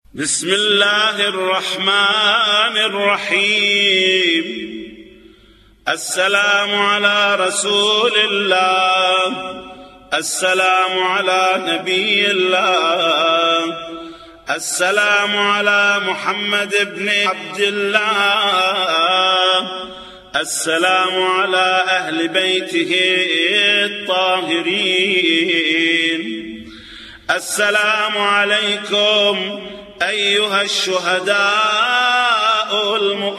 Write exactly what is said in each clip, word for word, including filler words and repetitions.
بسم الله الرحمن الرحيم. السلام على رسول الله، السلام على نبي الله، السلام على محمد بن عبد الله، السلام على أهل بيته الطاهرين. السلام عليكم أيها الشهداء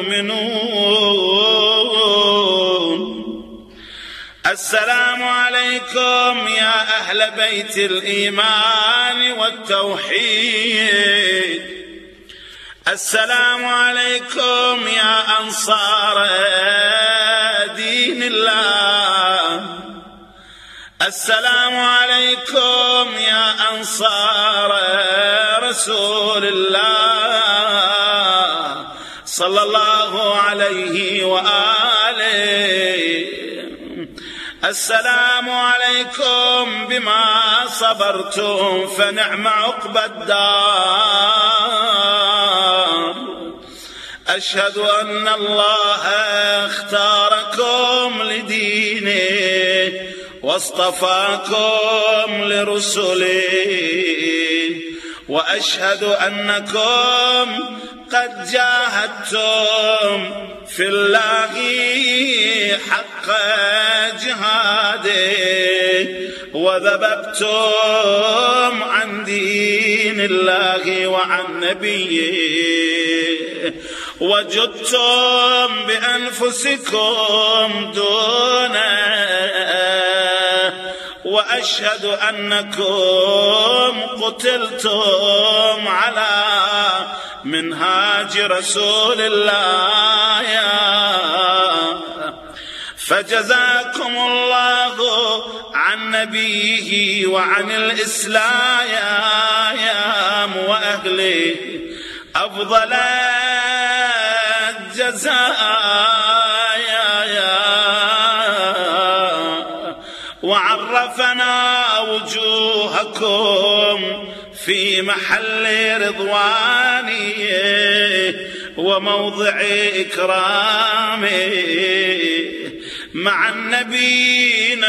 المؤمنون. السلام عليكم يا أهل بيت الإيمان والتوحيد. السلام عليكم يا أنصار دين الله. السلام عليكم يا أنصار رسول الله صلى الله عليه وآله. السلام عليكم بما صبرتم فنعم عقبى الدار. أشهد أن الله اختاركم لدينه واصطفاكم لرسله، وأشهد أنكم قد جاهدتم في الله حق جهاده وذببتم عن دين الله وعن نبيه، وجدتم بأنفسكم دونه، وأشهد أنكم قتلتم على منهاج رسول الله. فجزاكم الله عن نبيه وعن الإسلام وأهله أفضل الجزاء، وعرفنا وجوهكم في محل رضوانه وموضع إكرامه مع النبيين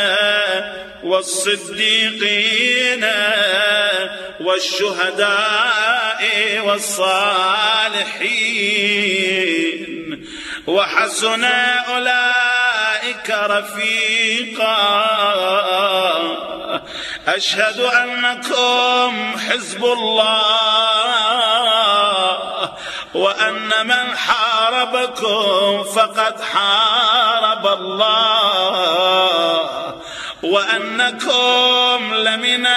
والصديقين والشهداء والصالحين، وحسن أولئك رفيقا. أشهد أنكم حزب الله، وأن من حاربكم فقد حارب الله، وأنكم لمن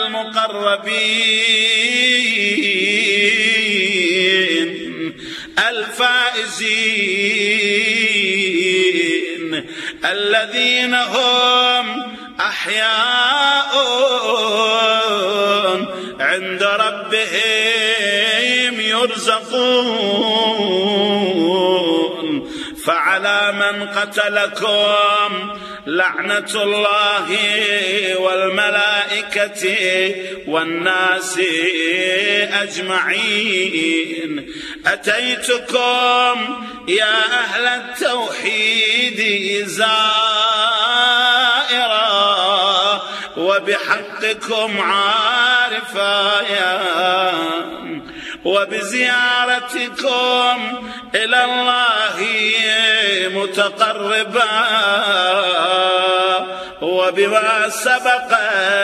المقربين الفائزين الذين هم أحياء عند ربهم يرزقون. فعلى من قتلكم لعنة الله والملائكة والناس أجمعين. أتيتكم يا أهل التوحيد زائرا وبحقكم عارفا، وبزيارتكم إلى الله متقربا، وبما سبق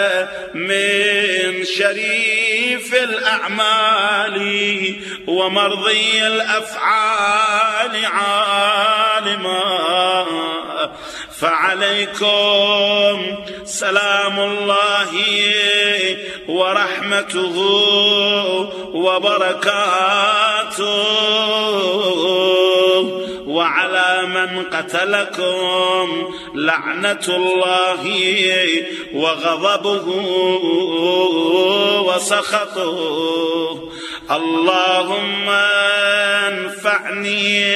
من شريف الأعمال ومرضي الأفعال عالما. فعليكم سلام الله ورحمته وبركاته، وعلى من قتلكم لعنة الله وغضبه وسخطه. اللهم انفعني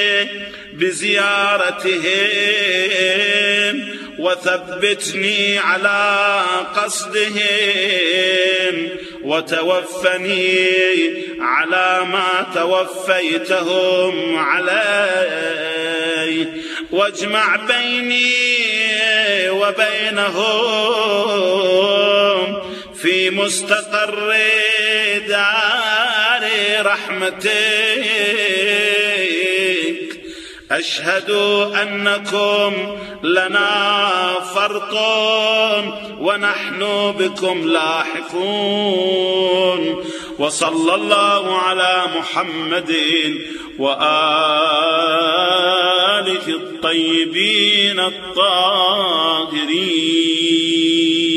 بزيارتهم وثبتني على قصدهم وتوفني على ما توفيتهم عليه، واجمع بيني وبينهم في مستقر دار رحمتك. أشهد أنكم لنا فرط ونحن بكم لاحقون. وصلى الله على محمد وآله الطيبين الطاهرين.